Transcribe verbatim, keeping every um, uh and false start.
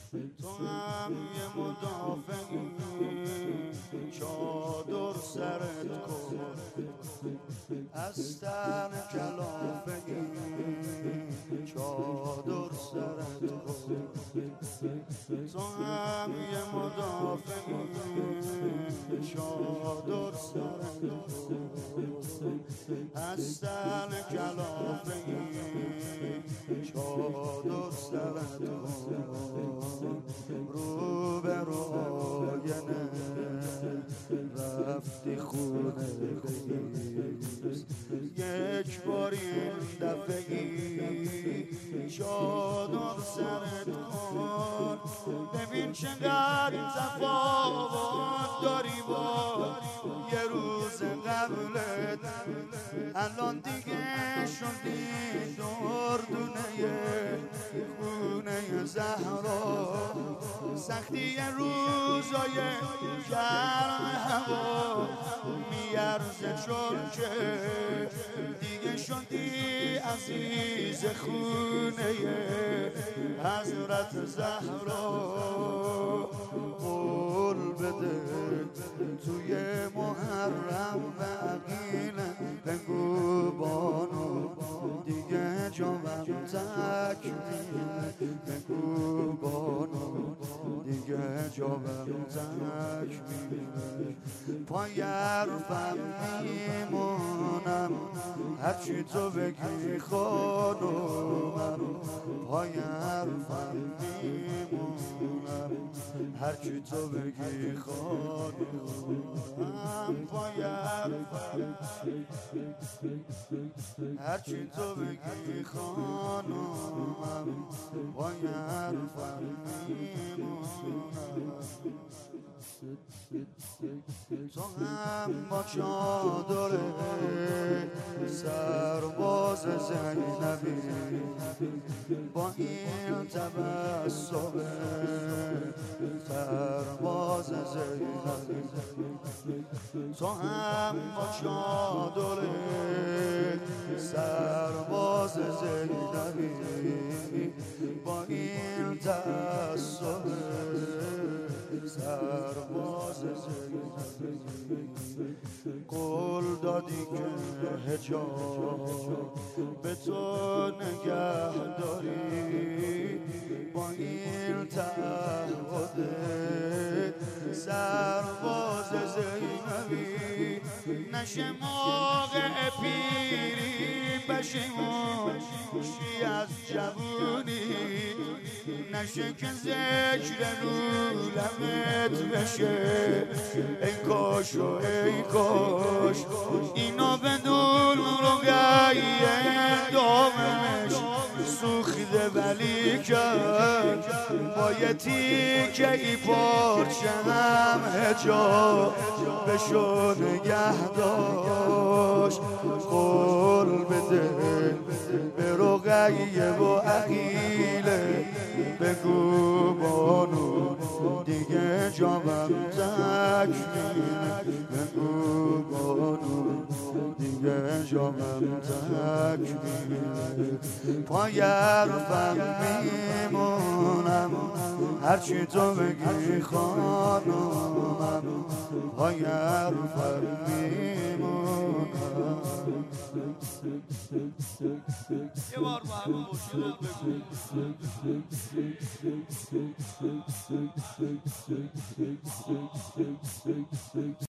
تو هم یه مدافعی چادر سرت کن از تن کلافگی چادر سرت کن تو هم یه مدافعی چادر سرت کن از تن کلافگی چادر سرت کن رو به رو آینه رفتی خونه خیز یک بار این دفعی چادر سرت کن ببین چقدر تفاوت داری با یه روز قبلت الان دیگه شدی دردونه خونه زهرا سختی روزای گرم هوا میارزه چون که دیگه شدی عزیز خونه حضرت زهرا قول بده توی محرم بقیله بگو بانو دیگه جامم تکمیله بگو بانو دیگه جامم تکمیله پای حرفم میمونم هرچی تو بگی خانومم پای حرفم میمونم هرچی تو بگی خانومم پای حرفم هرچی تو بگی خانومم پای حرفم میمونم تو هم با چادر سرباز زینبی با این تبسم سرباز زینبی تو هم با چادر سرباز زینبی با این تبسم سرباز زینبی قول دادی که حجاب به تو نگه داری با این تعهد سرباز زینبی نشه موقع پیری بشیمون شی از جوونی نشه که ذکر رو لبت بشه ای کاش و ای کاش اینو بدون رو گیه دامنش سوخته ولی کرد با یه تیکه ای پارچه هم حجاب بشو نگه داشت قول بده به رقیه و عقیله بگو بانو دیگه جامم تکمیله بگو بانو دیگه جامم تکمیله پای حرفم میمونم هرچی تو بگی خانومم پای حرفم میمونم یه بار با همه مشکلت بگو